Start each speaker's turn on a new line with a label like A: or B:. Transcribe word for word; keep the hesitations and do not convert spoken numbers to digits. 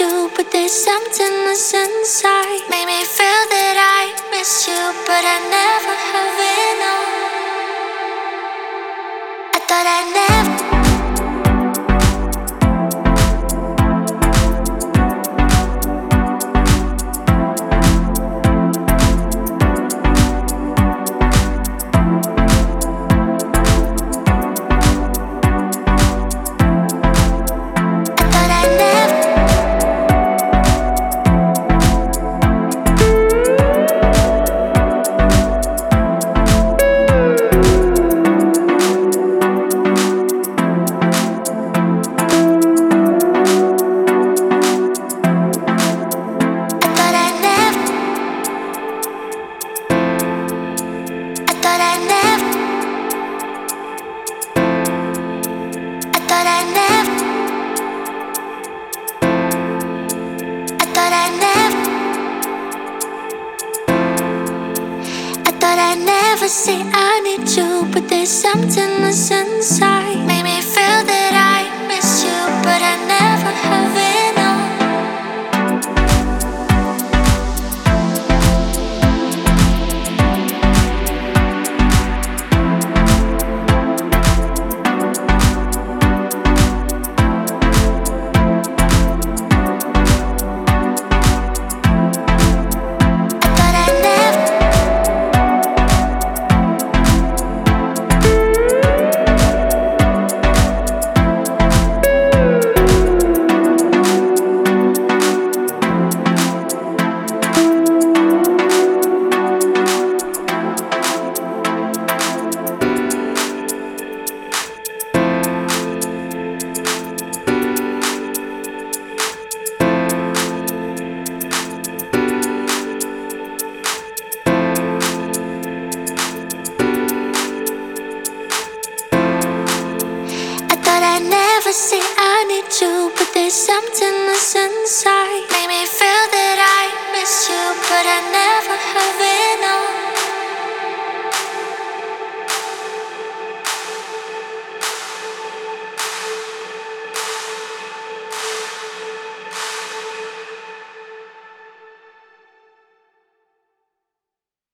A: you, but there's something that's inside. Made me feel that I miss you, but I never have enough. I thought I never. Say I need you, but there's something that's inside. Made me feel that I miss you, but I never have enough. Say I need you, but there's something that's inside. Made me feel that I